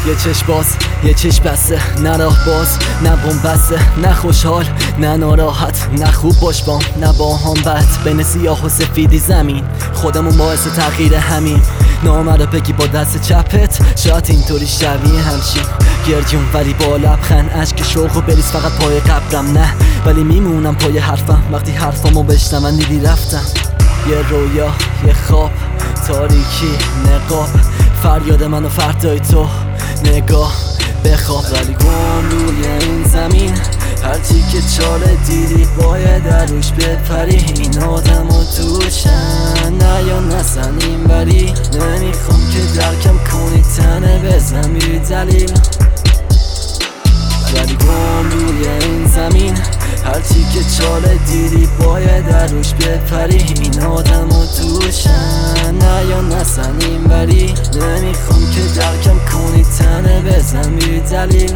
یه چشم باز یه چشم بسته، نه راه باز نه بن‌بسته، نه خوشحال نه ناراحت، نه خوب باش بام نه با هم بد. بین سیاه و سفیدی زمین، خودمون باعث تغییر همین. نامرا بگی با دست چپت، شاید اینطوری شبیه همشیم. گردیون ولی با لبخند، اشک شوق و بریز فقط پای قبرم نه، ولی میمونم پای حرفم. وقتی حرفامو بشنون دیدی رفتم. یه رویا یه خواب، تاریکی نقاب، فریاد من و فردای تو نگاه بخواب. ولی گم روی این زمین، هرچی که چاله دیدی باید در روش بپری. این آدم و توشن نه یا نسن این بری، نمیخوام که درکم کنی تنه بزن بی دلیل. ولی گم روی این زمین، هرچی که چاله دیدی باید در روش بپری. این آدم و توشن نه یا نسن این بری، نمیخوام که درکم کنی تنه بزن بی دلیل.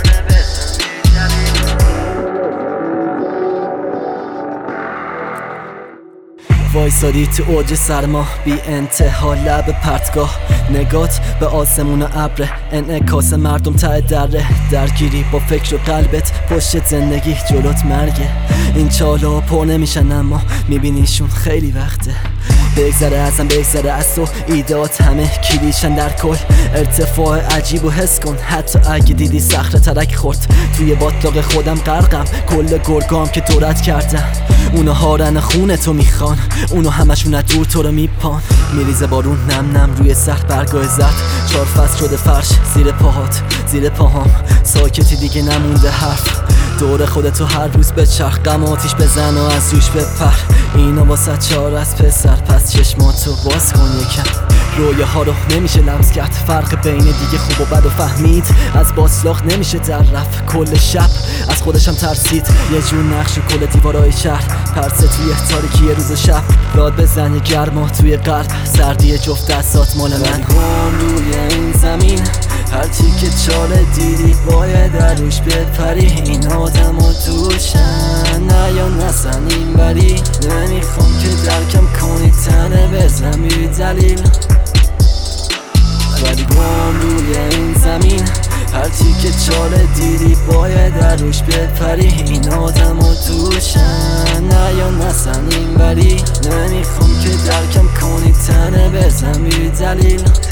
وایسادی تو اوج سرما بی انتها، لب پرتگاه نگات به آسمون و ابر، انعکاس مردم ته دره. درگیری با فکر و قلبت، پشت زندگی جلوت مرگه. این چالا پر نمیشن اما میبینیشون خیلی وقته. بگذره ازم بگذره از تو، ایدات همه کلیشن در کل. ارتفاع عجیب و حس کن، حتی اگه دیدی صخره ترک خورد. توی باطلاق خودم غرقم، کل گرگام که دورت کردم. اونا هارن خون تو میخوان، اونا همشون دور تو رو میپان. میریزه بارون نم نم روی سخت برگاه زرد، 4 فصل شده فرش زیر پاهات زیر پاهام. ساکتی دیگه نمونده حرف، دور خودتو هر روز بچرخ. غم آتیش بزن و از روش بپر، اینا واسه 4 از پسر. پس چشماتو باز کن یکم، رویاها رو نمیشه لمس کرد. فرق بین دیگه خوب و بد و فهمید، از باطلاق نمیشه در رفت. کل شب از خودشم ترسید، یه جور نقش و کل دیوارای شهر. پرسه توی تاریکی روز و شب، داد بزن یه گرما توی قلب. سردی جفت دستات مال من. هم روی این زمین، هرچی که چاله دیدی باید در روش بپری. این آدم و توشن نه یا نسن این بری، نمیخوام که درکم کنی تنه بزن بی دلیل. ولی گم روی این زمین، هرچی که چاله دیدی باید در روش بپری. این آدم و توشن نه یا نسن این بری، نمیخوام که درکم کنی تنه بزن بی دلیل.